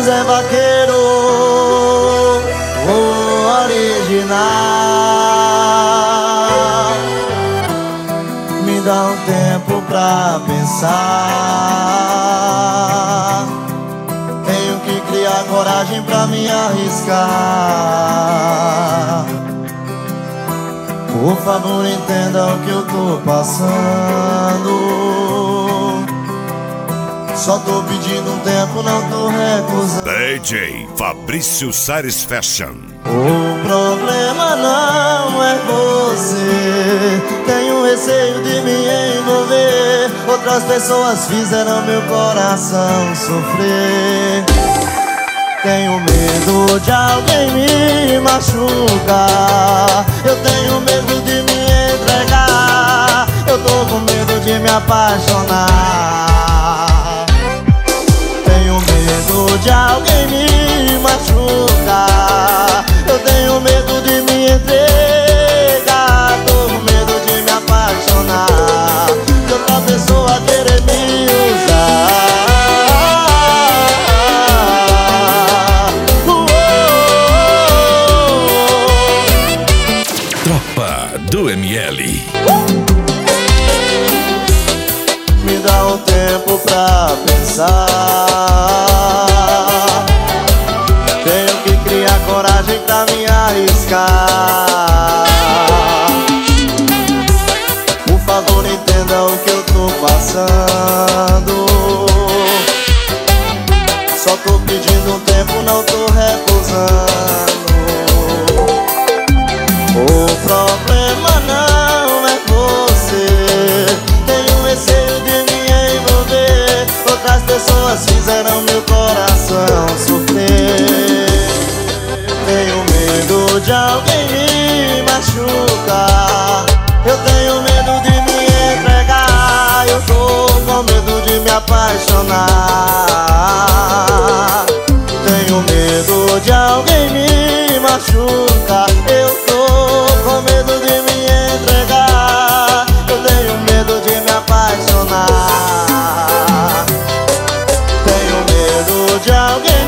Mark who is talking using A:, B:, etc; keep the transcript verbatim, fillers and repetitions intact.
A: Zé Vaqueiro, o original. Me dá um tempo pra pensar. Tenho que criar coragem pra me arriscar. Por favor, entenda o que eu tô passando. Só tô pedindo um tempo, não tô recusando.
B: D J Fabrício Sares Fashion.
A: O problema não é você. Tenho receio de me envolver. Outras pessoas fizeram meu coração sofrer. Tenho medo de alguém me machucar. Eu tenho medo de me entregar. Eu tô com medo de me apaixonar. Tenho medo de alguém me machucar. Eu tenho medo de me entregar. Tô com medo de me apaixonar. De outra pessoa querer me usar.
B: Do M L.
A: Me dá um tempo pra pensar. Tenho que criar coragem pra me arriscar. Por favor, entenda o que eu tô passando. Só tô pedindo um tempo, não tô recusando. O problema não é você. Tenho receio de me envolver. Outras pessoas fizeram meu coração sofrer. Tenho medo de alguém me machucar. Eu tenho medo de me entregar. Eu tô com medo de me apaixonar. Tenho medo de alguém me machucar. Eu tô com medo de me entregar. Eu tenho medo de me apaixonar. Tenho medo de alguém